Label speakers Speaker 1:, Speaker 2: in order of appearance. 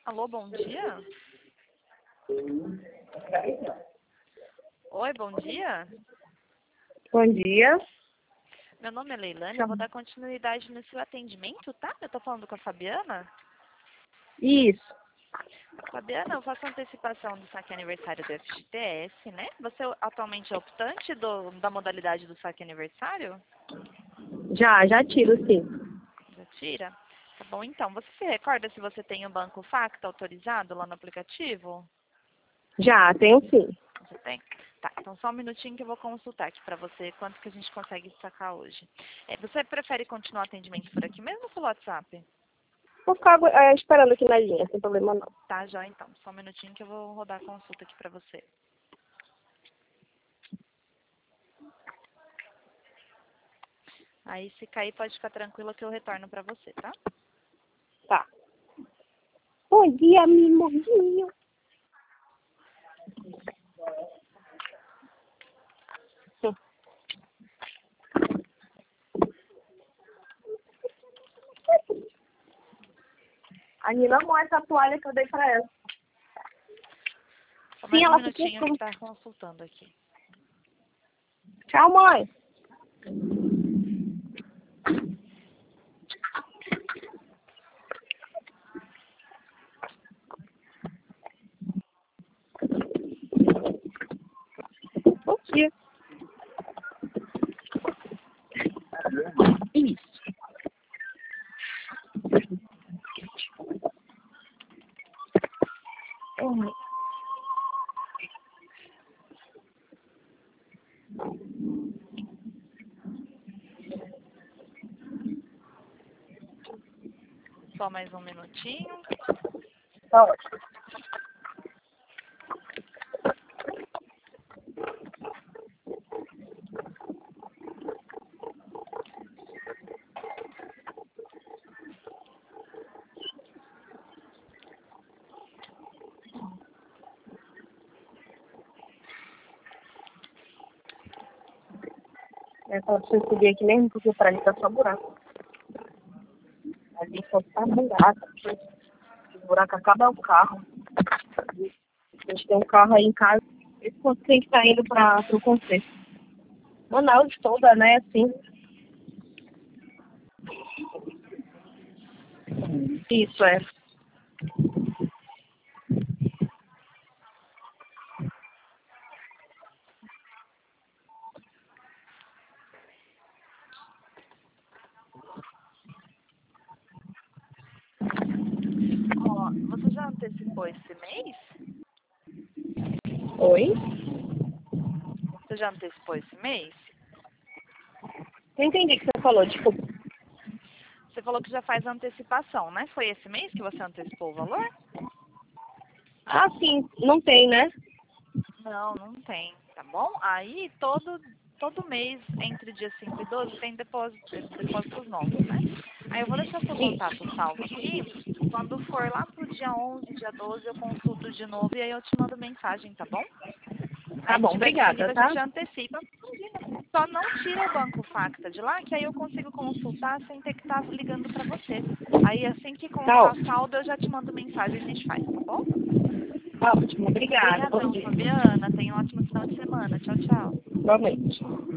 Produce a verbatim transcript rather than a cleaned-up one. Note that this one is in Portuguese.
Speaker 1: Alô, bom dia? Oi, bom dia.
Speaker 2: Bom dia.
Speaker 1: Meu nome é Leilane, eu vou dar continuidade no seu atendimento, tá? Eu tô falando com a Fabiana.
Speaker 2: Isso.
Speaker 1: Fabiana, eu faço antecipação do saque aniversário do F G T S, né? Você atualmente é optante do, da modalidade do saque aniversário?
Speaker 2: Já, já tiro, sim.
Speaker 1: Já tira? Tá bom, então. Você se recorda se você tem o banco Facta autorizado lá no aplicativo?
Speaker 2: Já, tenho sim.
Speaker 1: Você tem? Tá, então só um minutinho que eu vou consultar aqui pra você quanto que a gente consegue sacar hoje. É, você prefere continuar o atendimento por aqui mesmo ou pelo WhatsApp?
Speaker 2: Vou ficar é, esperando aqui na linha, sem problema não.
Speaker 1: Tá, já então. Só um minutinho que eu vou rodar a consulta aqui pra você. Aí se cair pode ficar tranquila que eu retorno pra você, tá?
Speaker 2: Tá. Bom dia, mimosinho. A Nina amou essa toalha que eu dei pra ela.
Speaker 1: Só
Speaker 2: Sim,
Speaker 1: mais um
Speaker 2: ela ficou
Speaker 1: minutinho
Speaker 2: com...
Speaker 1: que tá consultando aqui.
Speaker 2: Tchau, mãe. Bom dia. Isso. Uhum.
Speaker 1: Só mais um minutinho.
Speaker 2: Tá ótimo. É só você subir aqui mesmo, porque pra ali tá só buraco. Ali só tá buraco. O buraco acaba o carro. A gente tem um carro aí em casa. Esse ponto tem que estar indo para o concerto. Manaus toda, né? Assim. Isso, é.
Speaker 1: Ó, você já antecipou esse mês?
Speaker 2: Oi?
Speaker 1: Você já antecipou esse mês?
Speaker 2: Não entendi o que você falou, desculpa.
Speaker 1: Você falou que já faz antecipação, né? Foi esse mês que você antecipou o valor?
Speaker 2: Ah, sim. Não tem, né?
Speaker 1: Não, não tem, tá bom? Aí todo, todo mês, entre dia cinco e doze, tem depósito, depósitos novos, né? Aí eu vou deixar seu contato salvo aqui. Quando for lá pro dia onze, dia doze, eu consulto de novo e aí eu te mando mensagem, tá bom?
Speaker 2: Tá
Speaker 1: Aí que
Speaker 2: bom,
Speaker 1: tiver
Speaker 2: obrigada,
Speaker 1: disponível, a
Speaker 2: tá?
Speaker 1: gente já antecipa. Só não tira o banco Facta de lá, que aí eu consigo consultar sem ter que estar ligando pra você. Aí assim que
Speaker 2: Tá
Speaker 1: constar
Speaker 2: ótimo.
Speaker 1: saldo, eu já te mando mensagem e a gente faz, tá bom?
Speaker 2: Tá ótimo, obrigada. Bom
Speaker 1: Obrigadão,
Speaker 2: dia.
Speaker 1: Fabiana. Tenha um ótimo final de semana. Tchau, tchau.
Speaker 2: Igualmente.